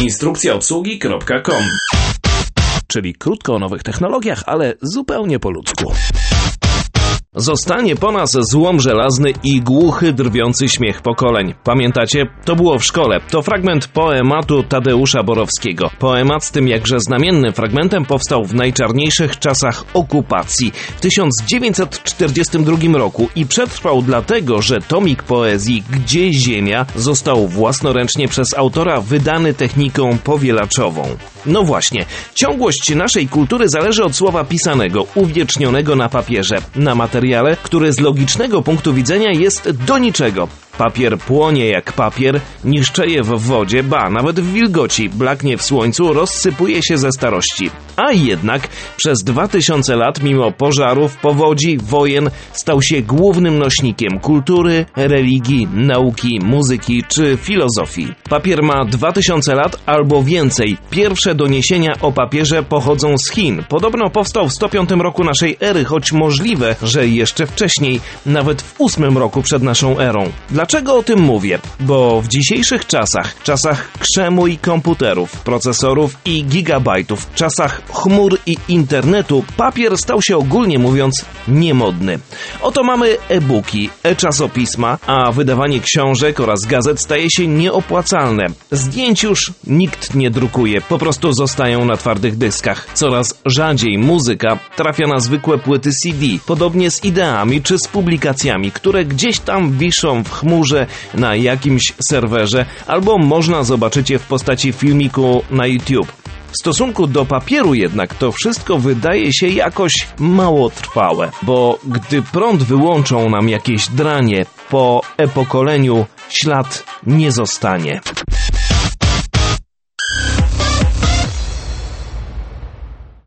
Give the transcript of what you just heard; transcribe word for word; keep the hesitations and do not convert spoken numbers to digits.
instrukcja obsługi kropka com. Czyli krótko o nowych technologiach, ale zupełnie po ludzku. Zostanie po nas złom żelazny i głuchy, drwiący śmiech pokoleń. Pamiętacie? To było w szkole. To fragment poematu Tadeusza Borowskiego. Poemat z tym jakże znamiennym fragmentem powstał w najczarniejszych czasach okupacji w tysiąc dziewięćset czterdziestym drugim roku i przetrwał dlatego, że tomik poezji Gdzie Ziemia został własnoręcznie przez autora wydany techniką powielaczową. No właśnie, ciągłość naszej kultury zależy od słowa pisanego, uwiecznionego na papierze, na materiale, który z logicznego punktu widzenia jest do niczego. Papier płonie jak papier, niszczeje w wodzie, ba, nawet w wilgoci, blaknie w słońcu, rozsypuje się ze starości. A jednak przez dwa tysiące lat, mimo pożarów, powodzi, wojen, stał się głównym nośnikiem kultury, religii, nauki, muzyki czy filozofii. Papier ma dwa tysiące lat albo więcej. Pierwsze doniesienia o papierze pochodzą z Chin. Podobno powstał w sto piątym roku naszej ery, choć możliwe, że jeszcze wcześniej, nawet w ósmym roku przed naszą erą. Dlaczego o tym mówię? Bo w dzisiejszych czasach, czasach krzemu i komputerów, procesorów i gigabajtów, czasach chmur i internetu, papier stał się ogólnie mówiąc niemodny. Oto mamy e-booki, e-czasopisma, a wydawanie książek oraz gazet staje się nieopłacalne. Zdjęć już nikt nie drukuje, po prostu zostają na twardych dyskach. Coraz rzadziej muzyka trafia na zwykłe płyty C D, podobnie z ideami czy z publikacjami, które gdzieś tam wiszą w chmurze na jakimś serwerze, albo można zobaczyć je w postaci filmiku na YouTube. W stosunku do papieru jednak to wszystko wydaje się jakoś mało trwałe, bo gdy prąd wyłączą nam jakieś dranie, po e-pokoleniu ślad nie zostanie.